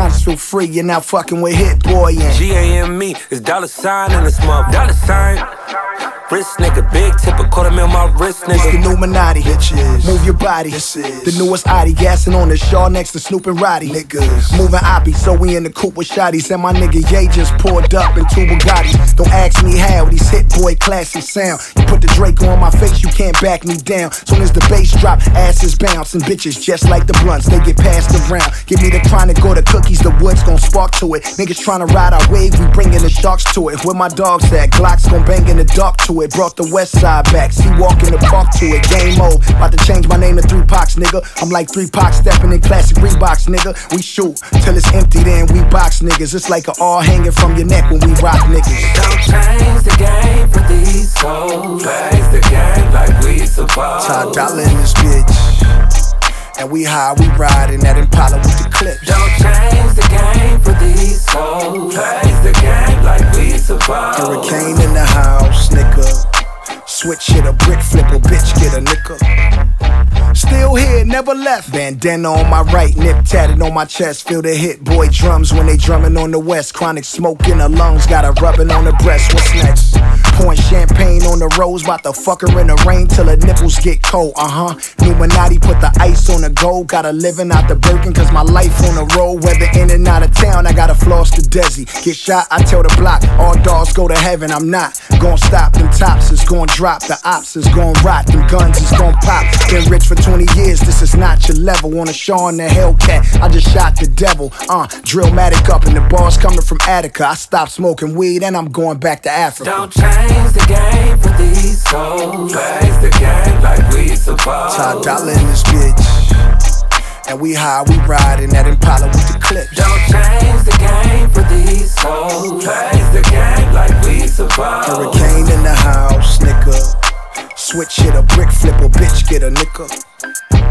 conscious, feel free. You're now fucking with Hit Boy and G-A-M-E is $sign in this month. $sign. Wrist nigga, big tip, $250,000 my wrist nigga. It's the Illuminati, bitches. Move your body. This is the newest Audi, gassing on the Shaw next to Snoop and Roddy. Niggas moving Oppie, so we in the coupe with shotties. And my nigga Ye just pulled up in two Bugattis. Don't ask me how, these Hit Boy classy sound. You put the Draco on my face, you can't back me down. Soon as the bass drop, asses bounce. And bitches just like the blunts, they get passed around. Give me the chronic or the cookies, the woods gon' spark to it. Niggas tryna ride our wave, we bringin' the sharks to it. Where my dogs at, Glocks gon' bang in the dark to it. Brought the west side back, see walk in the park to it. Game mode, about to change my name to 3 Pox, nigga. I'm like 3 Pox stepping in classic Reeboks, nigga. We shoot till it's empty, then we box niggas. It's like a all hanging from your neck when we rock niggas. Don't change the game for these hoes. Plays the game like we supposed. Top dollar in this bitch, and we high, we riding that Impala with the clips. Don't change the game for these hoes. Plays the game like we supposed. Hurricane in the house, nigga. Switch hit a brick, flip a bitch, get a nickel. Still here, never left. Bandana on my right, nip tatted on my chest. Feel the Hit Boy drums when they drumming on the west. Chronic smoke in the lungs, got her rubbing on the breast. What's next? Pouring champagne on the rose, bout to fuck her in the rain till her nipples get cold. Illuminati put the ice on the gold. Gotta living out the Birkin cause my life on the road. Whether in and out of town, I gotta floss to Desi. Get shot, I tell the block, all dogs go to heaven. I'm not gon' stop, them tops is gon' drop. The ops is gon' rot, them guns is gon' pop. Been rich for 20 years, this is not your level. Wanna show on the Hellcat, I just shot the devil. Drillmatic up and the bars coming from Attica. I stopped smoking weed and I'm going back to Africa. Don't change the game for these hoes. Plays the game like we supposed. Top dollar in this bitch, and we high, we riding that Impala with the clips. Don't change the game for these hoes. Plays the game like we supposed. Hurricane in the house, nigga. Switch hit a brick, flip a bitch, get a nickel.